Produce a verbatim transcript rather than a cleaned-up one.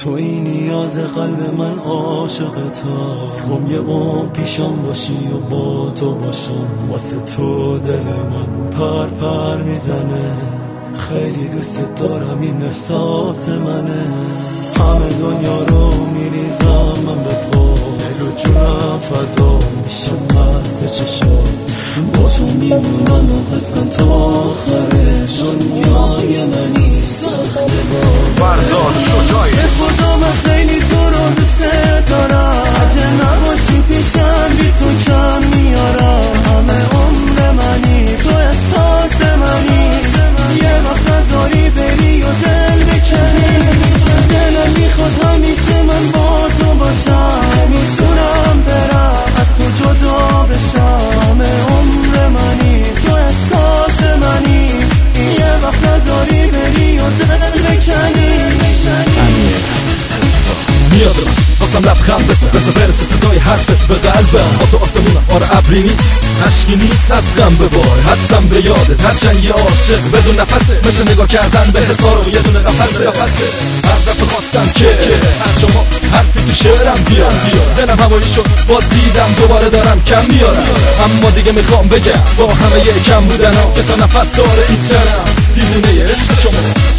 توی نیاز قلب من عاشق تا خوام یه عمر پیشم باشی و با تو باشم واسه تو دل من پر پر میزنه خیلی دوست دارم این احساس منه همه دنیا رو میریزم من به پا دل و جونم فدا میشم مست چشات با تو میمونم و هستم تا آخرش دنیای منی سخته با فرزاد شجاعی به خدا من خیلی تو رو دوست دارم اگه نباشی پیشم بی تو کم میارم همه عمر منی تو احساس منی یه وقت نذاری بری و دل بکنی دلم میخواد همیشه من با تو باشم نمیتونم برم از تو جدا بشم همه عمر منی تو احساس منی یه وقت نذاری بری و دل بکنی نیازم بازم لبخند بزن بزن برسه صدای حرفت به قلبم با تو آسمونم آره ابری نیست عشقی نیست از غم به بار هستم به یادت هرچند یه عاشق بدون نفسه مثل نگاه کردن به حسار و یه دونه قفسه هر دفعه خواستم که از شما حرفی تو شعرم بیارم دلم هوایی شد باز دیدم دوباره دارم کم میارم اما دیگه میخوام بگم با همه یه کم بودن ها که تا نفس داره این تنم دیوونه عشق شما